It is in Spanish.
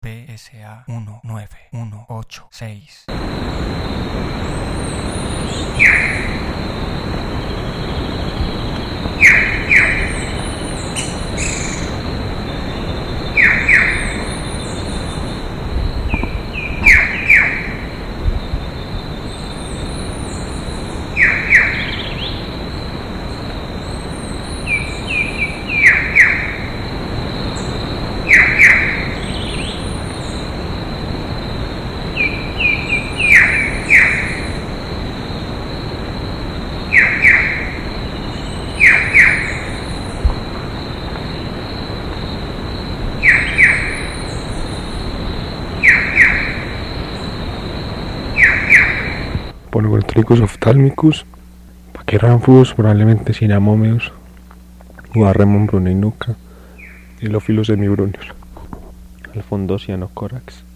PSA 19186. Poneurtricus oftálmicus, Pachyrhynphus probablemente Cynamomeus, Uarrhemum bruneinuca, Dilophyllus semibrunus, Alfondosia nocorax.